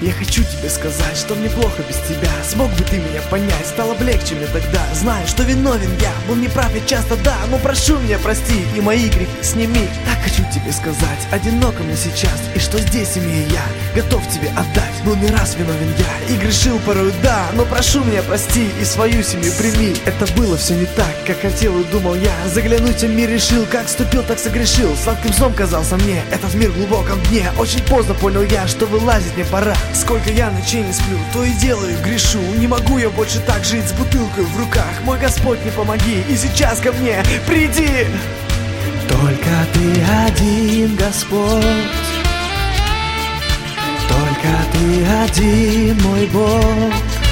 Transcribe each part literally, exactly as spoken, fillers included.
Я хочу тебе сказать, что мне плохо без тебя. Смог бы ты меня понять, стало бы легче мне тогда. Знаю, что виновен я, был неправ я часто, да. Но прошу меня, прости, и мои грехи сними. Так хочу тебе сказать, одиноко мне сейчас. И что здесь имею я, готов тебе отдать. Был не раз виновен я, и грешил порой, да. Но прошу меня, прости, и свою семью прими. Это было все не так, как хотел и думал я. Заглянуть в мир решил, как ступил, так согрешил. Сладким сном казался мне этот мир в глубоком дне. Очень поздно понял я, что вылазить мне пора. Сколько я ночей не сплю, то и делаю, грешу. Не могу я больше так жить с бутылкой в руках. Мой Господь, не помоги, и сейчас ко мне приди. Только ты один, Господь, только ты один, мой Бог.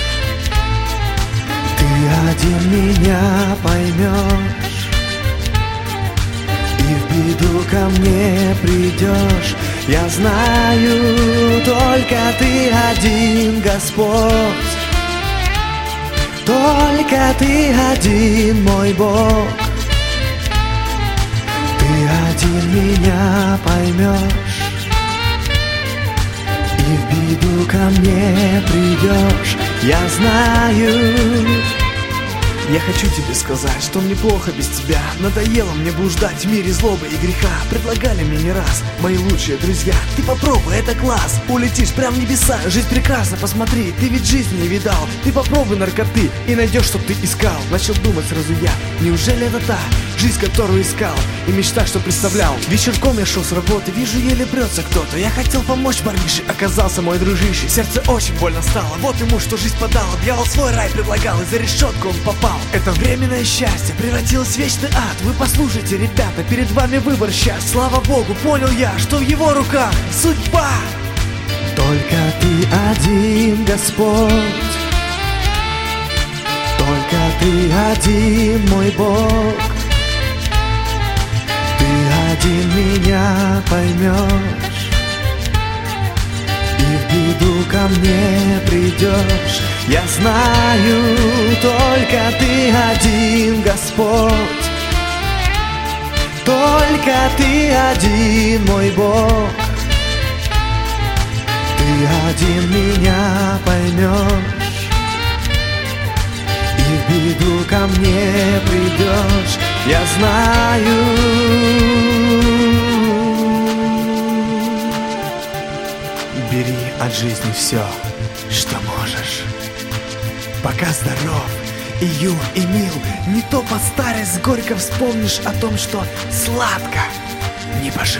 Ты один меня поймешь, и в беду ко мне придешь. Я знаю, только ты один, Господь, только ты один, мой Бог. Ты один меня поймешь, и в беду ко мне придешь. Я знаю. Я хочу тебе сказать, что мне плохо без тебя. Надоело мне блуждать в мире злобы и греха. Предлагали мне не раз мои лучшие друзья. Ты попробуй, это класс, улетишь прям в небеса. Жизнь прекрасна, посмотри, ты ведь жизни не видал. Ты попробуй наркоты и найдешь, что ты искал. Начал думать сразу я, неужели это та жизнь, которую искал и мечта, что представлял. Вечерком я шел с работы, вижу, еле прется кто-то. Я хотел помочь парнише, оказался мой дружище. Сердце очень больно стало, вот ему что жизнь подала. Дьявол свой рай предлагал, и за решетку он попал. Это временное счастье превратилось в вечный ад. Вы послушайте, ребята, перед вами выбор сейчас. Слава Богу, понял я, что в его руках судьба. Только ты один, Господь, только ты один, мой Бог. Ты один меня поймешь, и в беду ко мне придешь. Я знаю, только ты один, Господь, только ты один, мой Бог. Ты один меня поймешь, и в беду ко мне придешь. Я знаю. Бери от жизни все, что можешь. Пока здоров и юр и мил, не то под старость горько вспомнишь о том, что сладко не пожил.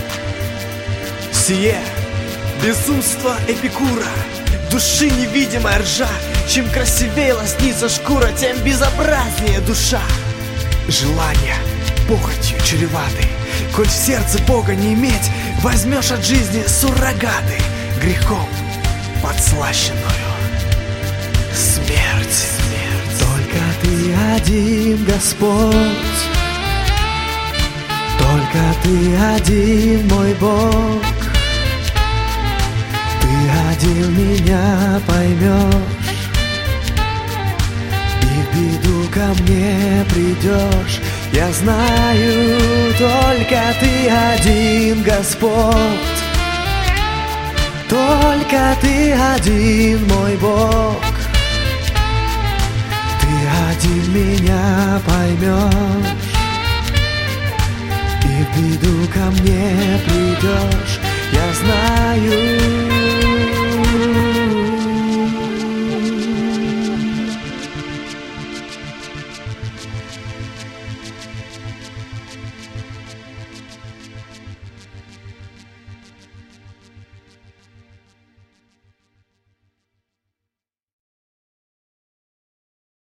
Сие безумство Эпикура, души невидимая ржа. Чем красивее лоснится шкура, тем безобразнее душа. Желания похотью чреваты, коль в сердце Бога не иметь, возьмешь от жизни суррогаты, грехом подслащенную смерть. Смерть. Только ты один, Господь, только ты один, мой Бог. Ты один меня поймешь, и в беду ко мне придешь. Я знаю, только ты один, Господь, только ты один, мой Бог. Ты один меня поймешь, и в беду ко мне придешь. Я знаю.